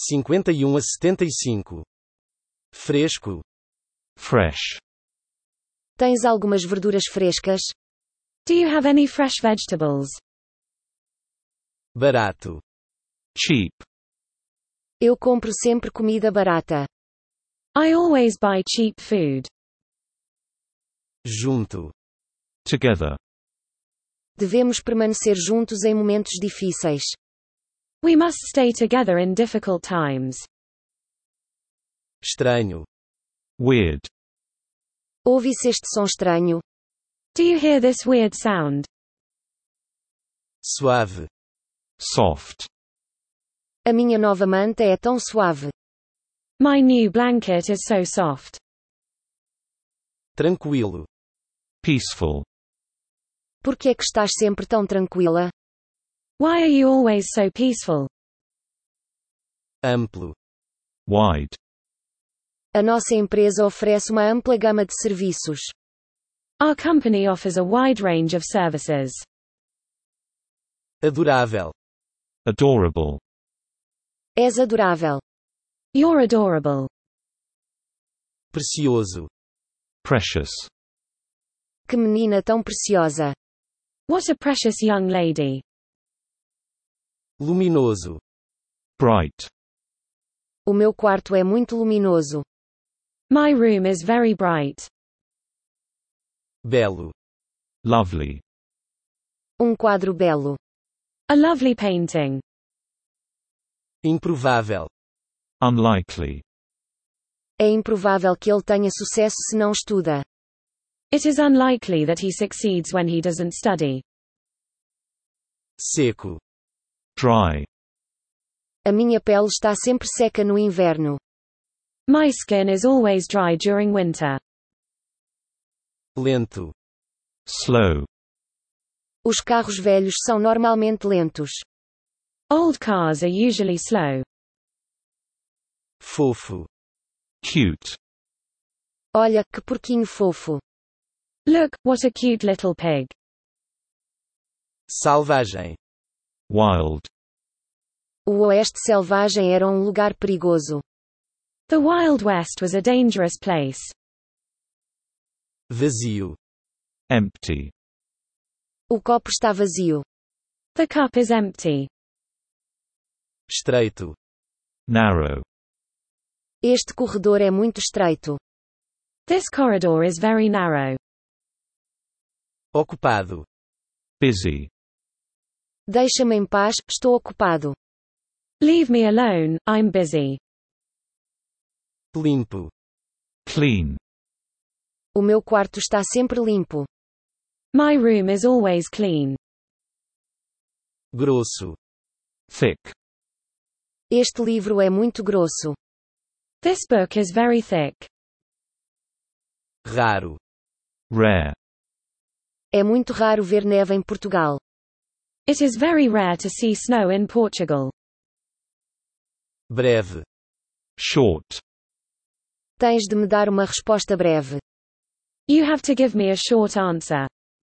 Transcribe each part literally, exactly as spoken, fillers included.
cinquenta e um a setenta e cinco. Fresco. Fresh. Tens algumas verduras frescas? Do you have any fresh vegetables? Barato. Cheap. Eu compro sempre comida barata. I always buy cheap food. Junto. Together. Devemos permanecer juntos em momentos difíceis. We must stay together in difficult times. Estranho. Weird. Ouve-se este som estranho? Do you hear this weird sound? Suave. Soft. A minha nova manta é tão suave. My new blanket is so soft. Tranquilo. Peaceful. Por que é que estás sempre tão tranquila? Why are you always so peaceful? Amplo. Wide. A nossa empresa oferece uma ampla gama de serviços. Our company offers a wide range of services. Adorável. Adorable. És adorável. You're adorable. Precioso. Precious. Que menina tão preciosa. What a precious young lady. Luminoso. Bright. O meu quarto é muito luminoso. My room is very bright. Belo. Lovely. Um quadro belo. A lovely painting. Improvável. Unlikely. É improvável que ele tenha sucesso se não estuda. It is unlikely that he succeeds when he doesn't study. Seco. Dry. A minha pele está sempre seca no inverno. My skin is always dry during winter. Lento. Slow. Os carros velhos são normalmente lentos. Old cars are usually slow. Fofo. Cute. Olha, que porquinho fofo. Look, what a cute little pig. Salvagem. Wild. O oeste selvagem era um lugar perigoso. The Wild West was a dangerous place. Vazio. Empty. O copo está vazio. The cup is empty. Estreito. Narrow. Este corredor é muito estreito. This corridor is very narrow. Ocupado. Busy. Deixa-me em paz, estou ocupado. Leave me alone, I'm busy. Limpo. Clean. O meu quarto está sempre limpo. My room is always clean. Grosso. Thick. Este livro é muito grosso. This book is very thick. Raro. Rare. É muito raro ver neve em Portugal. It is very rare to see snow in Portugal. Breve. Short. Tens de me dar uma resposta breve. You have to give me a short answer.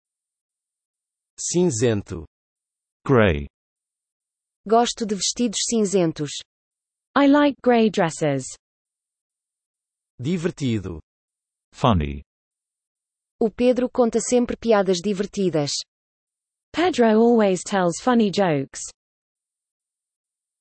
Cinzento. Grey. Gosto de vestidos cinzentos. I like grey dresses. Divertido. Funny. O Pedro conta sempre piadas divertidas. Pedro always tells funny jokes.